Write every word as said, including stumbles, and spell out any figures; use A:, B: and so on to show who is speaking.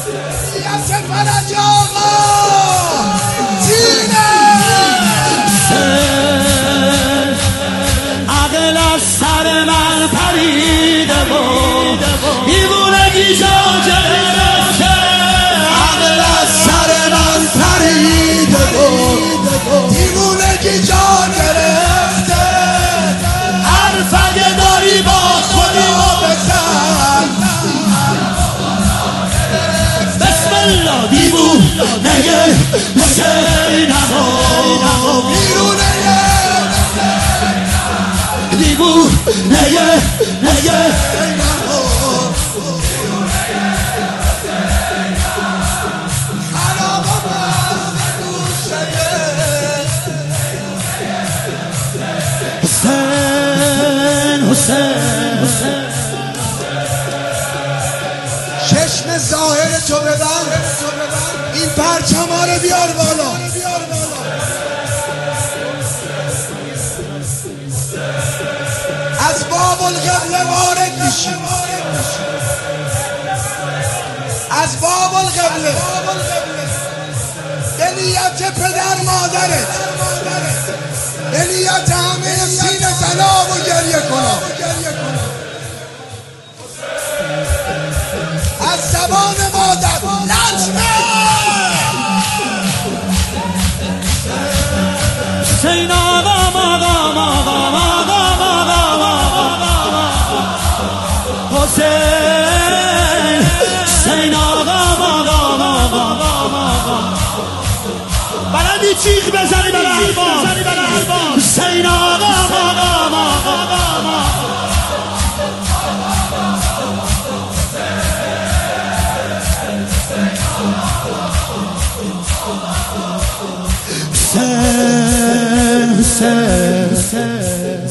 A: نیت فرج آقا تینه
B: عقل از سر من پریده بود دیوونگی جا گرفته
A: عقل از سر من پریده بود دیوونگی جا گرفته
B: حرف اگه داری با خدا
A: بزن
B: بسم الله دیوونگی حسین آقا
A: بیرونه
B: دیوونگی نگه حسین حسین حسین
A: چشم ظاهر تو ببند این پرچما رو بیار بالا از باب القبله وارد میشی از باب القبله به نیت پدر مادرت به نیت همه سینه تلا و گریه کنم از زبان مادر لطمه
B: حسین آقا مقام آقا مقام آقا حسین حسین آقا مقام آقا بلدی چیخ بزنی بر الباب حسین آقا مقام آقا حسین حسین حسین